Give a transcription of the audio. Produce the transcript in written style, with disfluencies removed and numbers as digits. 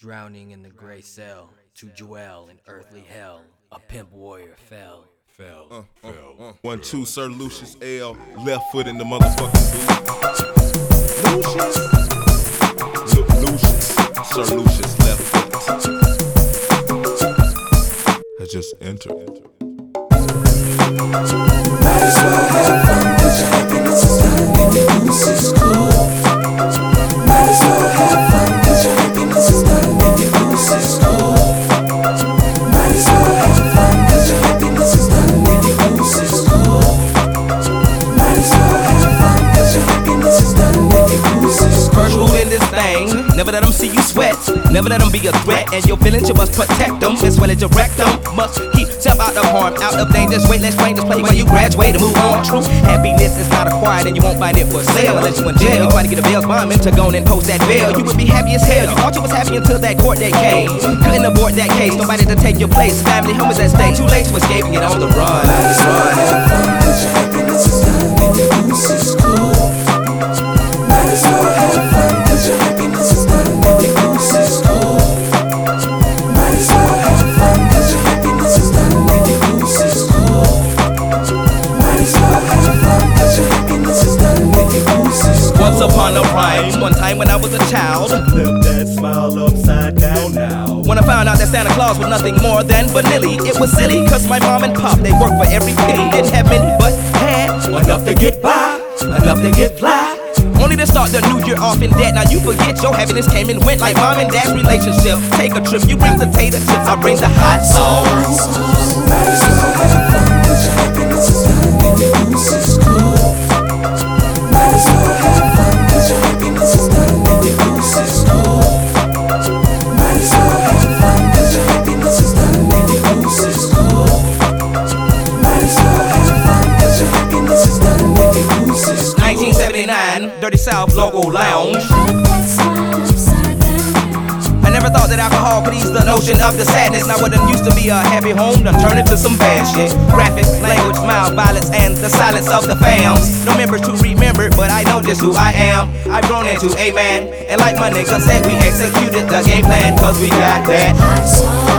Drowning in the gray cell, to Joel in earthly hell, a pimp warrior fell. 1, 2, Sir Lucius L. Left foot in the motherfucking boot. Lucius. Sir Lucius left foot has just entered. Might as well have fun, but your happiness is done and your goose is cool. Might as well have fun, but your happiness is done and your goose is cool. Might as well have fun, but your happiness is done and your goose is cool. Might as well have fun, but your happiness is done and your goose is cool. First rule in this thing, never let them see you sweat. Never let them be a threat, and your feelings you must protect them as well as direct them. Must keep self out of harm, out of danger's way. Let's strangers play when you graduate and move on. True happiness is not acquired, and you won't find it for sale unless you in jail. You try to get a bail's bond to go and post that bail. You would be happy as hell. You thought you was happy until that court date came. Couldn't abort that case, nobody to take your place. Family, home is at stake. Too late to escape and get on the run. Might as well have fun, but your happiness is done and your goose is cool. Might as well have fun, but your happiness is done and your goose is cool. Might as well have fun, but your happiness is done and your goose is cool. Might as well have fun, but your happiness is done and your goose is cool. Once upon a rhyme, one time when I was a child, Flip that smile upside down now. when I found out that Santa Claus was nothing more than vanilla. It was silly, cause my mom and pop, they worked for every penny. Didn't have many, but had Enough to get by, enough to get fly. only to start the new year off in debt. Now you forget your happiness came and went like mom and dad's relationship. Take a trip, you bring potato chips, I bring the hot sauce. Might as well have fun, but your happiness is done and your goose is cool. Might as well have fun, but your happiness is done and your goose is cool. Might as well have fun, but your happiness is done and your goose is cool. Might as well have fun, but your happiness is done and your goose is cool. 1979, Dirty South Logo Lounge. I never thought that alcohol could ease the notion of the sadness. Now what done used to be a happy home done turned into some bad shit. Graphic language, mild violence, and the silence of the fams. No members to remember, but I know just who I am. I've grown into a man, and like my nigga said, we executed the game plan, cause we got that.